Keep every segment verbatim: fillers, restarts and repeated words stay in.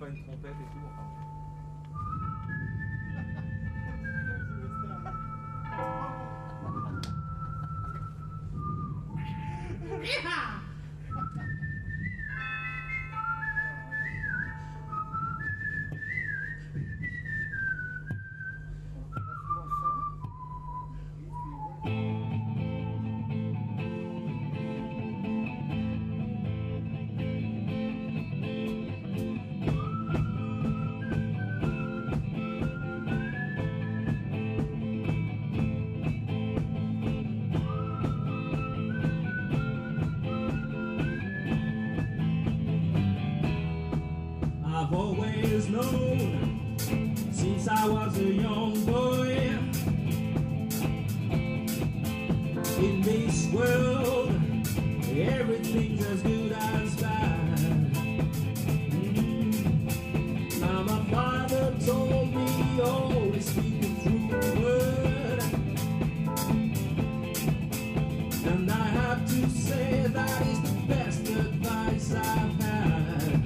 pas une trompette et tout. Enfin. I've always known, since I was a young boy, in this world, everything's as good as bad. Mm. Now my father told me, always speak the true word, and I have to say that is the best advice I've had.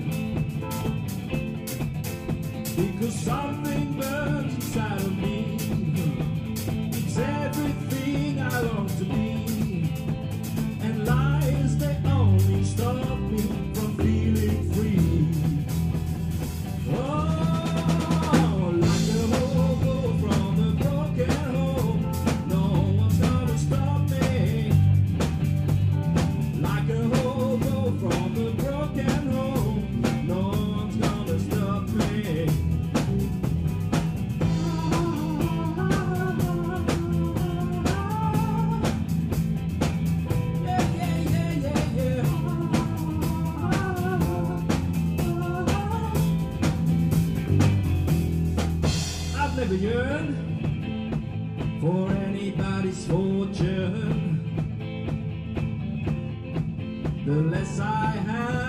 Because something burns inside of me. It's everything I long to be. And lies, they only stop me from feeling free. Oh, like a hobo from a broken home, no one's gonna stop me. Like a hobo from a broken home, no one's gonna stop me. I've never yearned for anybody's fortune. The less I have,